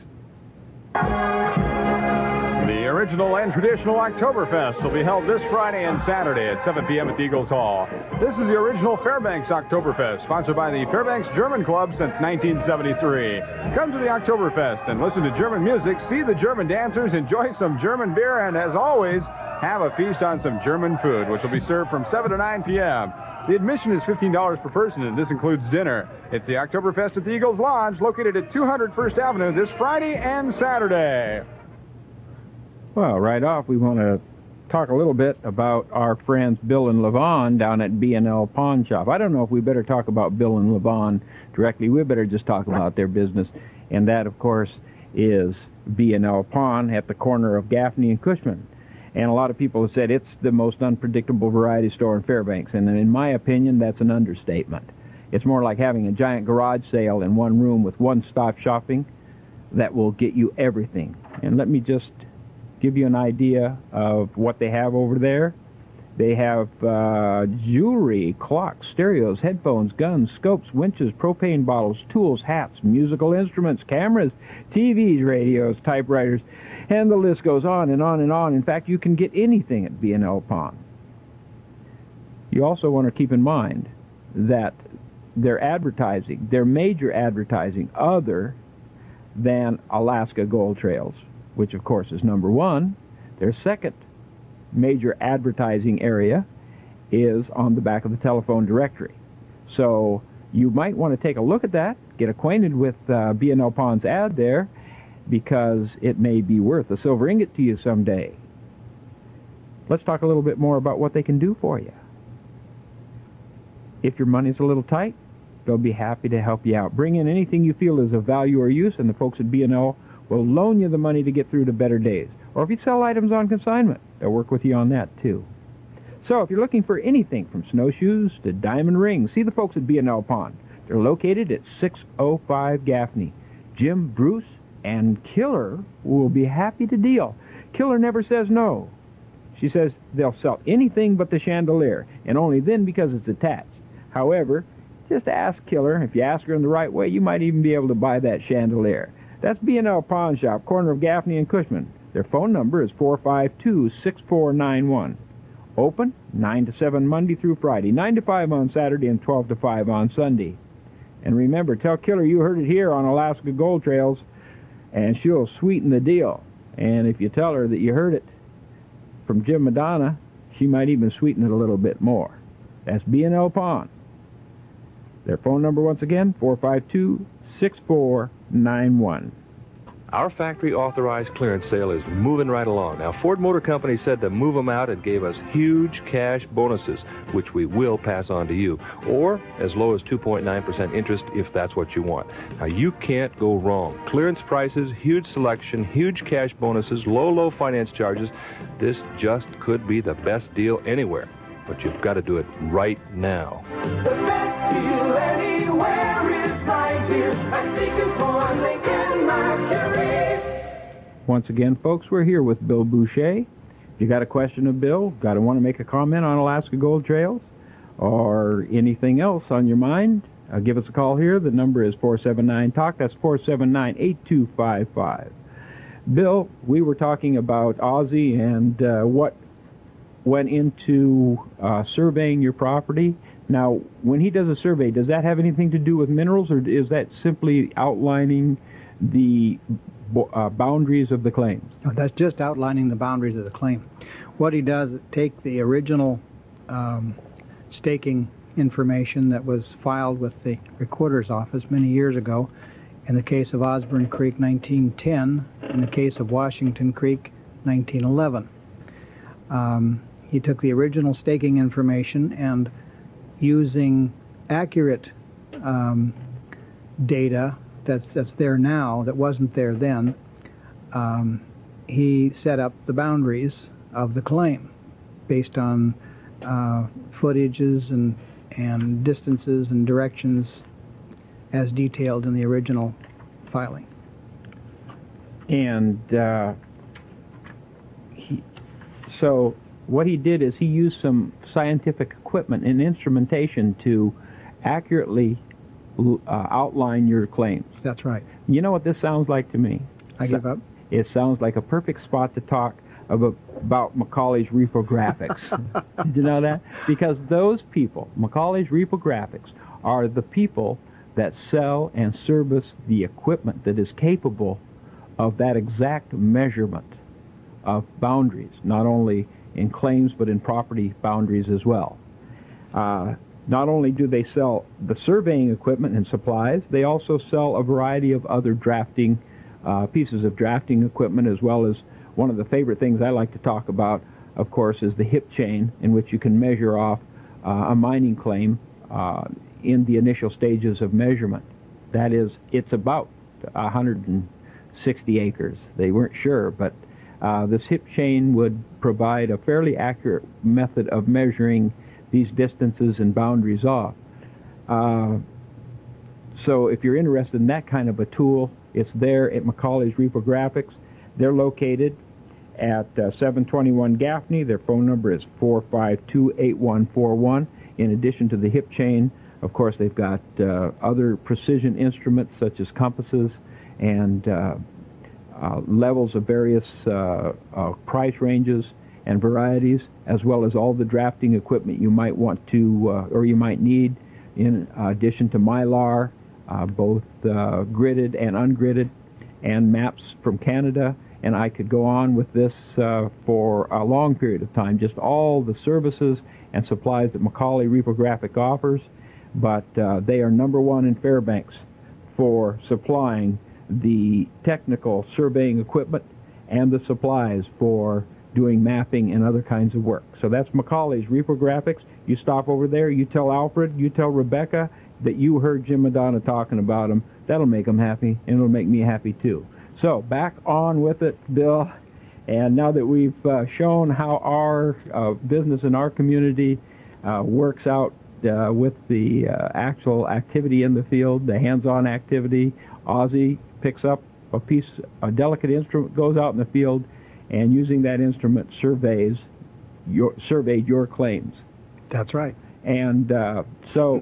The original and traditional Oktoberfest will be held this Friday and Saturday at seven p.m. at the Eagles Hall. This is the original Fairbanks Oktoberfest, sponsored by the Fairbanks German Club since nineteen seventy-three. Come to the Oktoberfest and listen to German music, see the German dancers, enjoy some German beer, and as always, have a feast on some German food, which will be served from seven to nine p.m. The admission is fifteen dollars per person, and this includes dinner. It's the Oktoberfest at the Eagles Lodge, located at two hundred First Avenue, this Friday and Saturday. Well, right off, we want to talk a little bit about our friends Bill and Levon down at B and L Pawn Shop. I don't know if we better talk about Bill and Levon directly. We better just talk about their business, and that, of course, is B and L Pawn at the corner of Gaffney and Cushman. And a lot of people have said it's the most unpredictable variety store in Fairbanks, and in my opinion, that's an understatement. It's more like having a giant garage sale in one room with one-stop shopping that will get you everything. And let me just give you an idea of what they have over there. They have uh, jewelry, clocks, stereos, headphones, guns, scopes, winches, propane bottles, tools, hats, musical instruments, cameras, T Vs, radios, typewriters, and the list goes on and on and on. In fact, you can get anything at B and L Pawn. You also want to keep in mind that their advertising, their major advertising other than Alaska Gold Trails, which of course is number one, their second major advertising area is on the back of the telephone directory. So you might want to take a look at that, get acquainted with uh, B and L Pawn's ad there, because it may be worth a silver ingot to you someday. Let's talk a little bit more about what they can do for you. If your money's a little tight, they'll be happy to help you out. Bring in anything you feel is of value or use, and the folks at B and L will loan you the money to get through to better days. Or if you sell items on consignment, they'll work with you on that too. So if you're looking for anything from snowshoes to diamond rings, see the folks at B and L Pawn. They're located at six oh five Gaffney. Jim, Bruce, and Killer will be happy to deal. Killer never says no. She says they'll sell anything but the chandelier, and only then because it's attached. However, just ask Killer. If you ask her in the right way, you might even be able to buy that chandelier. That's B and L Pawn Shop, corner of Gaffney and Cushman. Their phone number is four five two, six four nine one. Open nine to seven Monday through Friday, nine to five on Saturday, and twelve to five on Sunday. And remember, tell Killer you heard it here on Alaska Gold Trails, and she'll sweeten the deal. And if you tell her that you heard it from Jim Madonna, she might even sweeten it a little bit more. That's B and L Pawn. Their phone number, once again, four five two, six four nine one. Our factory-authorized clearance sale is moving right along. Now, Ford Motor Company said to move them out and gave us huge cash bonuses, which we will pass on to you, or as low as two point nine percent interest if that's what you want. Now, you can't go wrong. Clearance prices, huge selection, huge cash bonuses, low, low finance charges. This just could be the best deal anywhere, but you've got to do it right now. The best deal anywhere is right here at Seekers Ford Lincoln Mercury. Once again, folks, we're here with Bill Boucher. If you got a question of Bill, got to want to make a comment on Alaska Gold Trails, or anything else on your mind, uh, give us a call here. The number is four seven nine, talk. That's four seven nine, eight two five five. Bill, we were talking about Ozzie and uh, what went into uh, surveying your property. Now, when he does a survey, does that have anything to do with minerals, or is that simply outlining the uh, boundaries of the claims? No, that's just outlining the boundaries of the claim. What he does is take the original um, staking information that was filed with the recorder's office many years ago, in the case of Osborne Creek, nineteen ten, in the case of Washington Creek, nineteen eleven. Um, he took the original staking information and, using accurate um, data that's, that's there now that wasn't there then, um, he set up the boundaries of the claim based on uh, footages and, and distances and directions as detailed in the original filing. And uh, he, so what he did is he used some scientific equipment and instrumentation to accurately uh, outline your claims. That's right. You know what this sounds like to me? I give up. It sounds like a perfect spot to talk of a, about Macaulay's Reprographics. Did you know that? Because those people, Macaulay's Reprographics, are the people that sell and service the equipment that is capable of that exact measurement of boundaries, not only in claims but in property boundaries as well. Uh, not only do they sell the surveying equipment and supplies, they also sell a variety of other drafting uh, pieces of drafting equipment, as well as one of the favorite things I like to talk about, of course, is the hip chain, in which you can measure off uh, a mining claim uh, in the initial stages of measurement. That is, it's about one hundred sixty acres. They weren't sure, but uh, this hip chain would provide a fairly accurate method of measuring these distances and boundaries off. Uh, so if you're interested in that kind of a tool, it's there at Macaulay's Reprographics. They're located at uh, seven twenty-one Gaffney. Their phone number is four five two, eight one four one. In addition to the hip chain, of course, they've got uh, other precision instruments such as compasses and uh, uh, levels of various uh, uh, price ranges and varieties, as well as all the drafting equipment you might want to uh, or you might need, in addition to Mylar, uh, both uh, gridded and ungridded, and maps from Canada. And I could go on with this uh, for a long period of time, just all the services and supplies that Macaulay Reprographic offers. But uh, they are number one in Fairbanks for supplying the technical surveying equipment and the supplies for doing mapping and other kinds of work. So that's Macaulay's Reprographics. You stop over there, you tell Alfred, you tell Rebecca that you heard Jim Madonna talking about them. That'll make them happy, and it'll make me happy too. So back on with it, Bill. And now that we've uh, shown how our uh, business in our community uh, works out uh, with the uh, actual activity in the field, the hands-on activity, Ozzie picks up a piece, a delicate instrument, goes out in the field, and using that instrument surveys your surveyed your claims. That's right. And uh, so,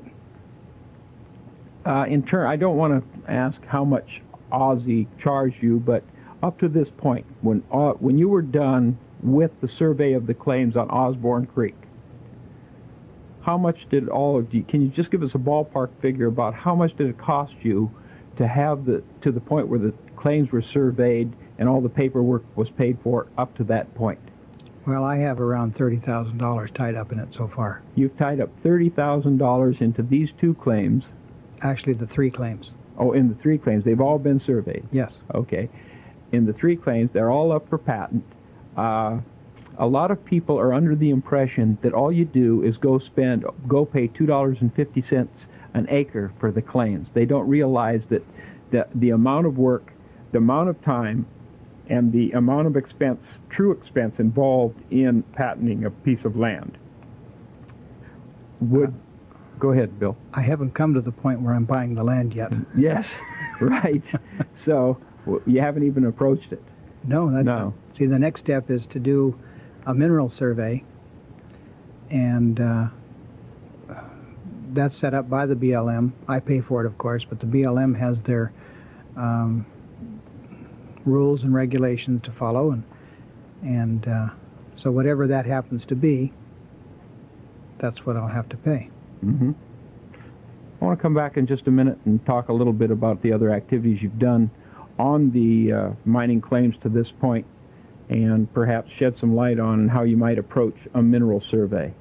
uh, in turn, I don't want to ask how much Ozzie charged you, but up to this point, when uh, when you were done with the survey of the claims on Osborne Creek, how much did all of you? Can you just give us a ballpark figure about how much did it cost you to have the to the point where the claims were surveyed and all the paperwork was paid for up to that point? Well, I have around thirty thousand dollars tied up in it so far. You've tied up thirty thousand dollars into these two claims. Actually, the three claims. Oh, in the three claims. They've all been surveyed? Yes. Okay. In the three claims, they're all up for patent. Uh, a lot of people are under the impression that all you do is go spend, go pay two dollars and fifty cents an acre for the claims. They don't realize that the, the amount of work, the amount of time, and the amount of expense, true expense involved in patenting a piece of land. Would, uh, go ahead, Bill. I haven't come to the point where I'm buying the land yet. Yes, right. So you haven't even approached it. No, that's no. See, the next step is to do a mineral survey, and uh, that's set up by the B L M. I pay for it, of course, but the B L M has their um, rules and regulations to follow, and and uh, so whatever that happens to be, that's what I'll have to pay. Mm-hmm. I want to come back in just a minute and talk a little bit about the other activities you've done on the uh, mining claims to this point, and perhaps shed some light on how you might approach a mineral survey.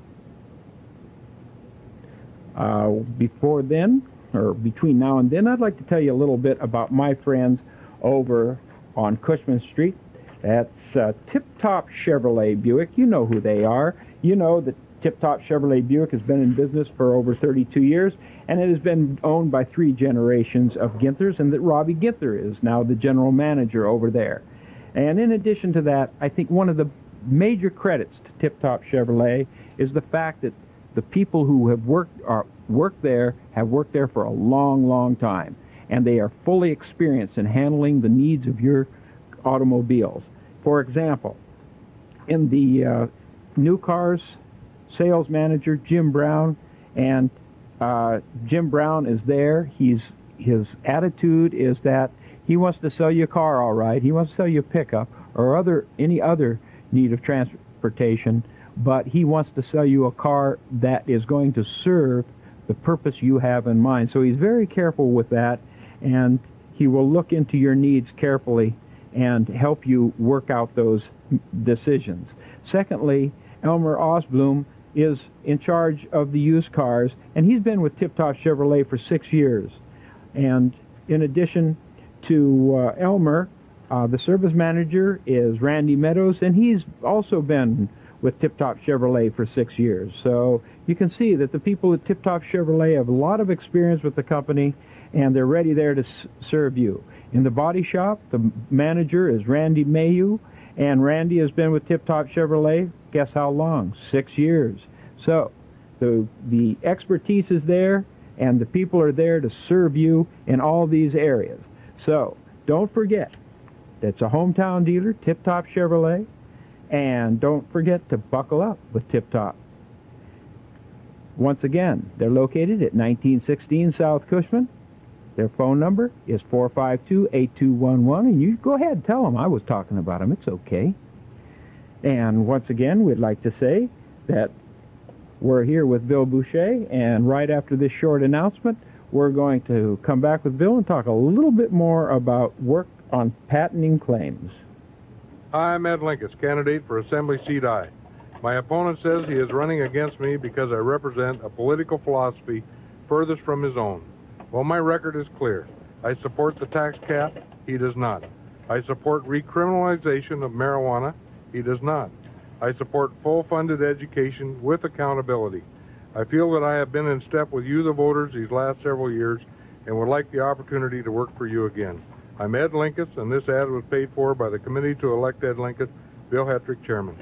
Uh, before then, or between now and then, I'd like to tell you a little bit about my friends over on Cushman Street. That's uh, Tip Top Chevrolet Buick. You know who they are. You know that Tip Top Chevrolet Buick has been in business for over thirty-two years, and it has been owned by three generations of Ginthers, and that Robbie Ginther is now the general manager over there. And in addition to that, I think one of the major credits to Tip Top Chevrolet is the fact that the people who have worked are worked there have worked there for a long, long time, and they are fully experienced in handling the needs of your automobiles. For example, in the uh, new cars, sales manager Jim Brown, and uh, Jim Brown is there. He's his attitude is that he wants to sell you a car, all right. He wants to sell you a pickup or other any other need of transportation, but he wants to sell you a car that is going to serve the purpose you have in mind. So he's very careful with that, and he will look into your needs carefully and help you work out those decisions. Secondly, Elmer Osblum is in charge of the used cars, and he's been with Tip Top Chevrolet for six years. And in addition to uh, Elmer, uh, the service manager is Randy Meadows, and he's also been with Tip Top Chevrolet for six years. So you can see that the people at Tip Top Chevrolet have a lot of experience with the company, and they're ready there to s serve you. In the body shop, the manager is Randy Mayhew, and Randy has been with Tip Top Chevrolet, guess how long? Six years. So the, the expertise is there, and the people are there to serve you in all these areas. So don't forget, that's a hometown dealer, Tip Top Chevrolet, and don't forget to buckle up with Tip Top. Once again, they're located at nineteen sixteen South Cushman. Their phone number is four five two, eight two one one, and you go ahead and tell them I was talking about them. It's okay. And once again, we'd like to say that we're here with Bill Boucher, and right after this short announcement, we're going to come back with Bill and talk a little bit more about work on patenting claims. Hi, I'm Ed Linkus, candidate for Assembly Seat I. My opponent says he is running against me because I represent a political philosophy furthest from his own. Well, my record is clear. I support the tax cap. He does not. I support recriminalization of marijuana. He does not. I support full-funded education with accountability. I feel that I have been in step with you, the voters, these last several years, and would like the opportunity to work for you again. I'm Ed Linkus, and this ad was paid for by the Committee to Elect Ed Linkus, Bill Hetrick, Chairman.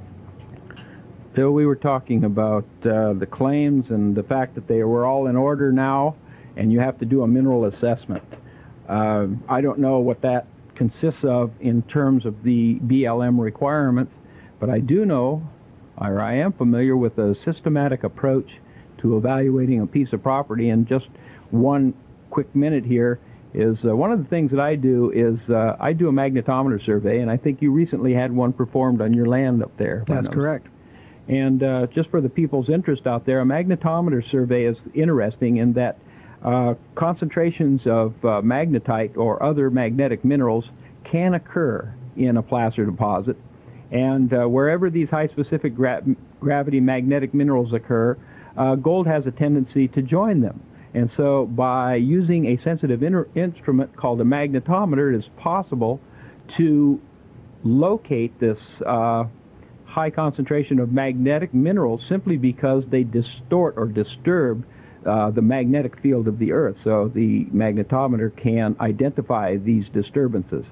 Bill, we were talking about uh, the claims and the fact that they were all in order now, and you have to do a mineral assessment. Uh, I don't know what that consists of in terms of the B L M requirements, but I do know, or I am familiar with a systematic approach to evaluating a piece of property. And just one quick minute here is uh, one of the things that I do is uh, I do a magnetometer survey, and I think you recently had one performed on your land up there. That's correct. And uh, just for the people's interest out there, a magnetometer survey is interesting in that uh, concentrations of uh, magnetite or other magnetic minerals can occur in a placer deposit. And uh, wherever these high-specific gra gravity magnetic minerals occur, uh, gold has a tendency to join them. And so by using a sensitive instrument called a magnetometer, it is possible to locate this uh, high concentration of magnetic minerals simply because they distort or disturb uh, the magnetic field of the Earth. So the magnetometer can identify these disturbances.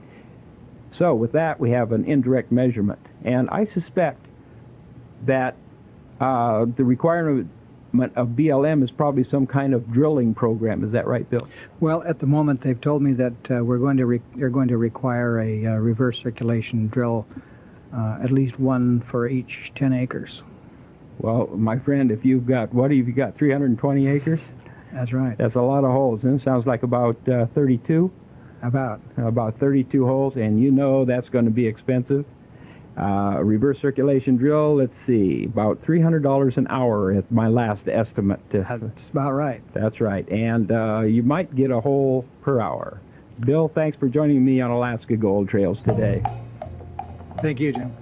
So with that, we have an indirect measurement. And I suspect that uh, the requirement of B L M is probably some kind of drilling program. Is that right, Bill? Well, at the moment, they've told me that uh, we're going to re they're going to require a uh, reverse circulation drill, uh, at least one for each ten acres. Well, my friend, if you've got, what have you got, three hundred twenty acres? That's right. That's a lot of holes. And it sounds like about uh, thirty-two? How about? About thirty-two holes, and you know that's going to be expensive. Uh, a reverse circulation drill, let's see, about three hundred dollars an hour at my last estimate. That's about right. That's right, and uh, you might get a hole per hour. Bill, thanks for joining me on Alaska Gold Trails today. Thank you, Jim.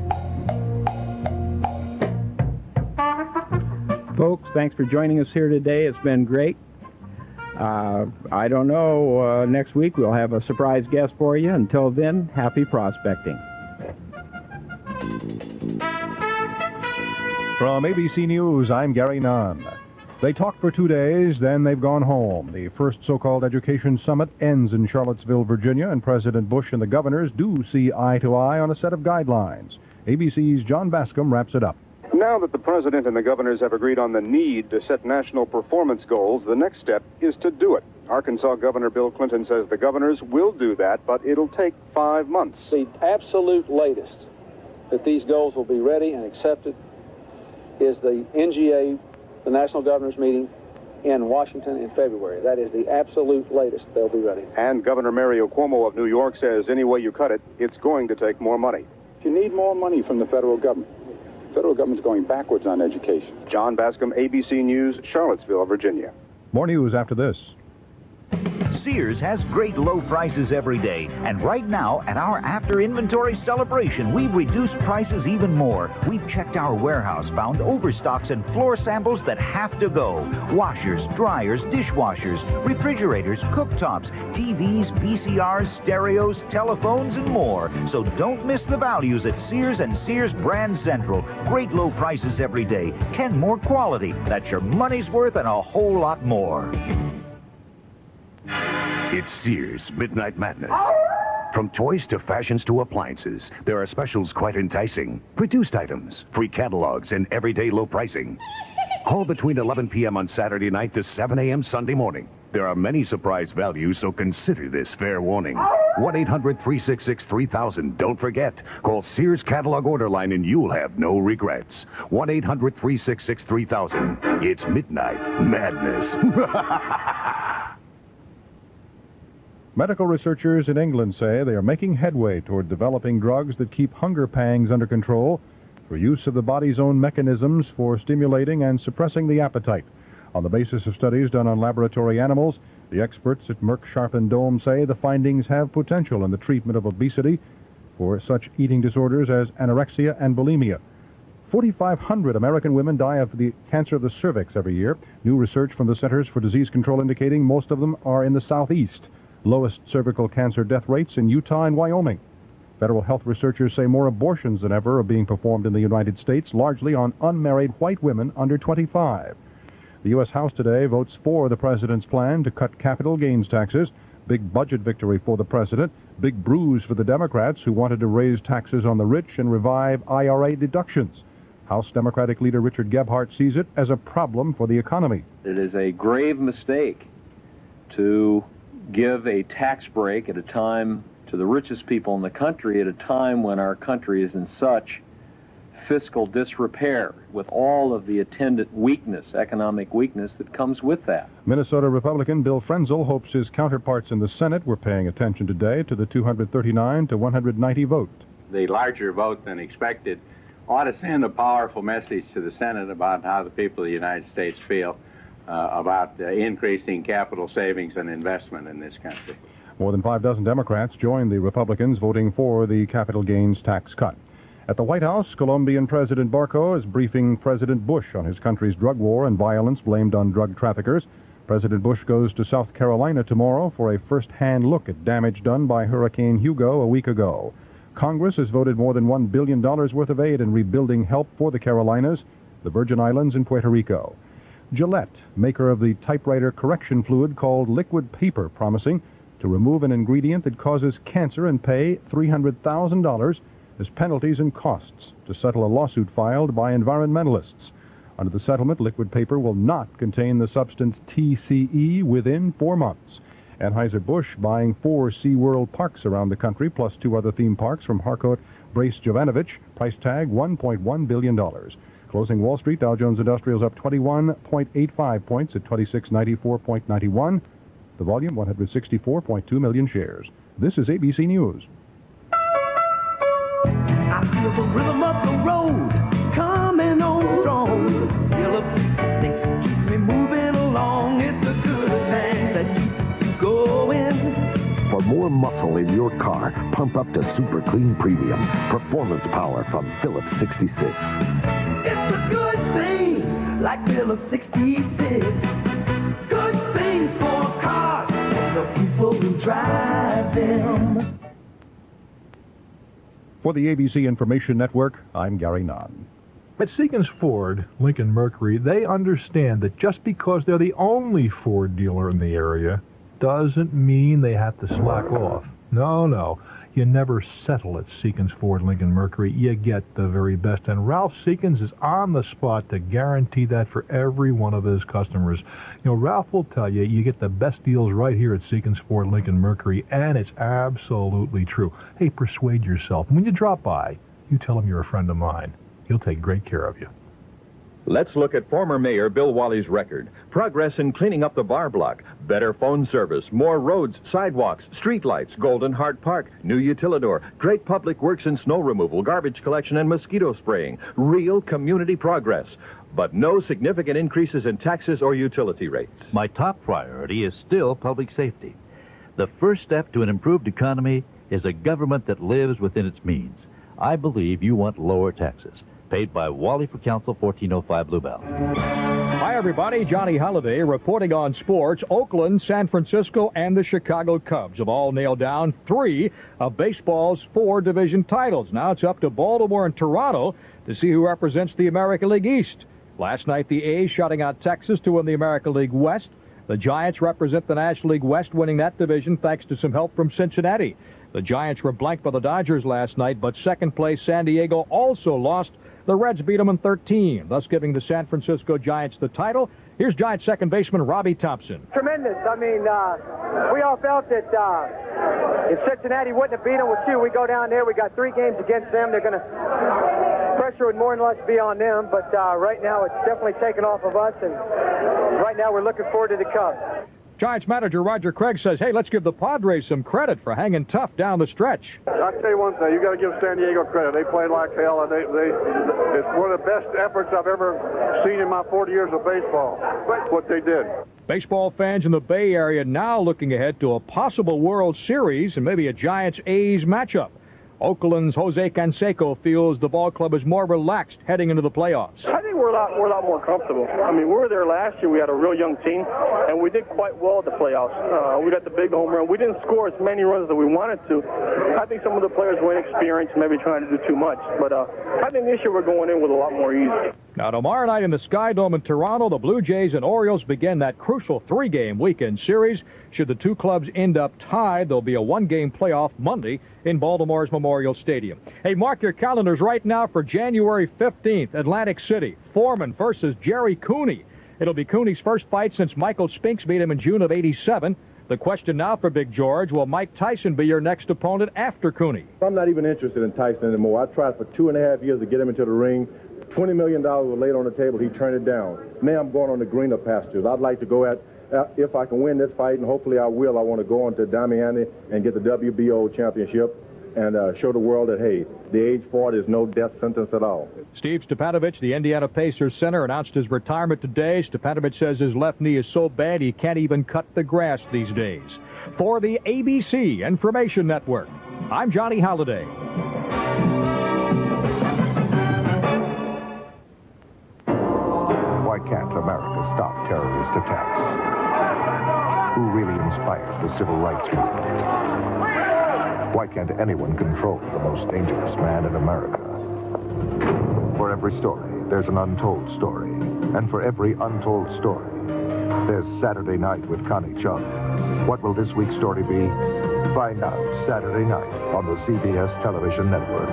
Folks, thanks for joining us here today. It's been great. Uh, I don't know, uh, next week we'll have a surprise guest for you. Until then, happy prospecting. From A B C News, I'm Gary Nunn. They talked for two days, then they've gone home. The first so-called education summit ends in Charlottesville, Virginia, and President Bush and the governors do see eye to eye on a set of guidelines. A B C's John Bascom wraps it up. Now that the president and the governors have agreed on the need to set national performance goals, the next step is to do it. Arkansas Governor Bill Clinton says the governors will do that, but it'll take five months. The absolute latest that these goals will be ready and accepted is the N G A, the National Governors Meeting in Washington in February. That is the absolute latest they'll be ready. And Governor Mario Cuomo of New York says any way you cut it, it's going to take more money. You need more money from the federal government. The federal government's going backwards on education. John Bascom, A B C News, Charlottesville, Virginia. More news after this. Sears has great low prices every day, and right now at our after inventory celebration, we've reduced prices even more. We've checked our warehouse, found overstocks and floor samples that have to go. Washers, dryers, dishwashers, refrigerators, cooktops, T Vs, V C Rs, stereos, telephones, and more. So don't miss the values at Sears and Sears Brand Central. Great low prices every day. Kenmore quality. That's your money's worth and a whole lot more. It's Sears Midnight Madness. From toys to fashions to appliances, there are specials quite enticing. Reduced items, free catalogs, and everyday low pricing. All between eleven p.m. on Saturday night to seven a.m. Sunday morning. There are many surprise values, so consider this fair warning. one eight hundred three six six three thousand. Don't forget. Call Sears Catalog Order Line and you'll have no regrets. one eight hundred three six six three thousand. It's Midnight Madness. Medical researchers in England say they are making headway toward developing drugs that keep hunger pangs under control through use of the body's own mechanisms for stimulating and suppressing the appetite. On the basis of studies done on laboratory animals, the experts at Merck Sharp and Dome say the findings have potential in the treatment of obesity for such eating disorders as anorexia and bulimia. forty-five hundred American women die of the cancer of the cervix every year. New research from the Centers for Disease Control indicating most of them are in the southeast. Lowest cervical cancer death rates in Utah and Wyoming. Federal health researchers say more abortions than ever are being performed in the United States, largely on unmarried white women under twenty-five. The U S House today votes for the president's plan to cut capital gains taxes. Big budget victory for the president. Big bruise for the Democrats who wanted to raise taxes on the rich and revive I R A deductions. House Democratic leader Richard Gebhardt sees it as a problem for the economy. It is a grave mistake to give a tax break at a time to the richest people in the country at a time when our country is in such fiscal disrepair with all of the attendant weakness, economic weakness that comes with that. Minnesota Republican Bill Frenzel hopes his counterparts in the Senate were paying attention today to the two hundred thirty-nine to one hundred ninety vote. The larger vote than expected ought to send a powerful message to the Senate about how the people of the United States feel Uh, about uh, increasing capital savings and investment in this country. More than five dozen Democrats joined the Republicans voting for the capital gains tax cut. At the White House, Colombian President Barco is briefing President Bush on his country's drug war and violence blamed on drug traffickers. President Bush goes to South Carolina tomorrow for a first-hand look at damage done by Hurricane Hugo a week ago. Congress has voted more than one billion dollars worth of aid in rebuilding help for the Carolinas, the Virgin Islands, and Puerto Rico. Gillette, maker of the typewriter correction fluid called liquid paper, promising to remove an ingredient that causes cancer and pay three hundred thousand dollars as penalties and costs to settle a lawsuit filed by environmentalists. Under the settlement, liquid paper will not contain the substance T C E within four months. Anheuser-Busch buying four SeaWorld parks around the country, plus two other theme parks from Harcourt Brace Jovanovich, price tag one point one billion dollars. Closing Wall Street, Dow Jones Industrials up twenty-one point eight five points at twenty-six ninety-four point nine one. The volume, one hundred sixty-four point two million shares. This is A B C News. I feel the rhythm of the road coming on strong. Phillips sixty-six keeps me moving along. It's the good thing that keeps you going. For more muscle in your car, pump up to Super Clean Premium. Performance power from Phillips sixty-six. It's the good things like Phillips sixty-six. Good things for cars and the people who drive them. For the A B C Information Network, I'm Gary Nunn. At Seekins Ford, Lincoln Mercury, they understand that just because they're the only Ford dealer in the area doesn't mean they have to slack off. No, no. You never settle at Seekins Ford Lincoln Mercury. You get the very best. And Ralph Seekins is on the spot to guarantee that for every one of his customers. You know, Ralph will tell you, you get the best deals right here at Seekins Ford Lincoln Mercury, and it's absolutely true. Hey, persuade yourself. When you drop by, you tell him you're a friend of mine. He'll take great care of you. Let's look at former Mayor Bill Walley's record. Progress in cleaning up the bar block, better phone service, more roads, sidewalks, streetlights, Golden Heart Park, new utilidor, great public works and snow removal, garbage collection and mosquito spraying. Real community progress. But no significant increases in taxes or utility rates. My top priority is still public safety. The first step to an improved economy is a government that lives within its means. I believe you want lower taxes. Paid by Wally for Council, fourteen oh five Bluebell. Hi, everybody. Johnny Holiday reporting on sports. Oakland, San Francisco, and the Chicago Cubs have all nailed down three of baseball's four division titles. Now it's up to Baltimore and Toronto to see who represents the American League East. Last night, the A's shutting out Texas to win the American League West. The Giants represent the National League West, winning that division thanks to some help from Cincinnati. The Giants were blanked by the Dodgers last night, but second place San Diego also lost. The Reds beat them in thirteen, thus giving the San Francisco Giants the title. Here's Giants second baseman Robbie Thompson. Tremendous. I mean, uh, we all felt that uh, if Cincinnati wouldn't have beat them with two, we go down there. We got three games against them. They're going to pressure would more than less be on them, but uh, right now it's definitely taken off of us, and right now we're looking forward to the Cubs. Giants manager Roger Craig says, hey, let's give the Padres some credit for hanging tough down the stretch. I'll tell you one thing, you got to give San Diego credit. They played like hell, and they, they, it's one of the best efforts I've ever seen in my forty years of baseball, what they did. Baseball fans in the Bay Area now looking ahead to a possible World Series and maybe a Giants-A's matchup. Oakland's Jose Canseco feels the ball club is more relaxed heading into the playoffs. I think we're a lot, we're a lot more comfortable. I mean, we were there last year. We had a real young team, and we did quite well at the playoffs. Uh, we got the big home run. We didn't score as many runs as we wanted to. I think some of the players were inexperienced, maybe trying to do too much. But uh, I think this year we're going in with a lot more ease. Now, tomorrow night in the Sky Dome in Toronto, the Blue Jays and Orioles begin that crucial three-game weekend series. Should the two clubs end up tied, there'll be a one-game playoff Monday in Baltimore's Memorial Stadium. Hey, mark your calendars right now for January fifteenth, Atlantic City. Foreman versus Jerry Cooney. It'll be Cooney's first fight since Michael Spinks beat him in June of eighty-seven. The question now for Big George, will Mike Tyson be your next opponent after Cooney? I'm not even interested in Tyson anymore. I tried for two and a half years to get him into the ring. twenty million dollars was laid on the table. He turned it down. Now I'm going on the greener pastures. I'd like to go at, uh, if I can win this fight, and hopefully I will, I want to go on to Damiani and get the W B O championship and uh, show the world that, hey, the age forty is no death sentence at all. Steve Stepanovich, the Indiana Pacers center, announced his retirement today. Stepanovich says his left knee is so bad he can't even cut the grass these days. For the A B C Information Network, I'm Johnny Holiday. Why can't America stop terrorist attacks? Who really inspired the civil rights movement? Why can't anyone control the most dangerous man in America? For every story, there's an untold story. And for every untold story, there's Saturday Night with Connie Chung. What will this week's story be? Find out Saturday night on the C B S Television Network.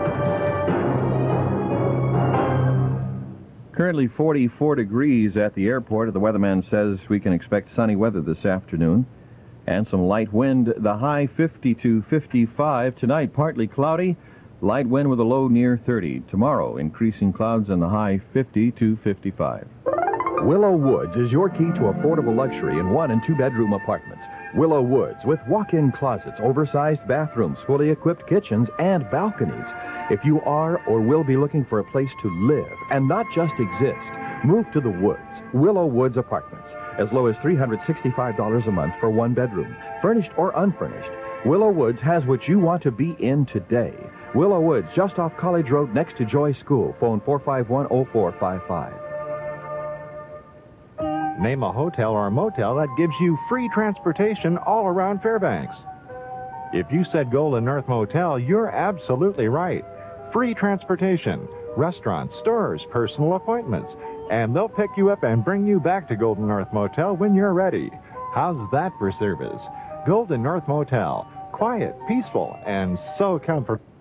Currently forty-four degrees at the airport. The weatherman says we can expect sunny weather this afternoon and some light wind. The high fifty to fifty-five. Tonight, partly cloudy. Light wind with a low near thirty. Tomorrow, increasing clouds and the high fifty to fifty-five. Willow Woods is your key to affordable luxury in one and two bedroom apartments. Willow Woods, with walk-in closets, oversized bathrooms, fully equipped kitchens, and balconies. If you are or will be looking for a place to live and not just exist, move to the Woods. Willow Woods Apartments. As low as three hundred sixty-five dollars a month for one bedroom, furnished or unfurnished. Willow Woods has what you want to be in today. Willow Woods, just off College Road next to Joy School. Phone four five one, oh four five five. Name a hotel or a motel that gives you free transportation all around Fairbanks. If you said Golden North Motel, you're absolutely right. Free transportation, restaurants, stores, personal appointments, and they'll pick you up and bring you back to Golden North Motel when you're ready. How's that for service? Golden North Motel. Quiet, peaceful, and so comfortable.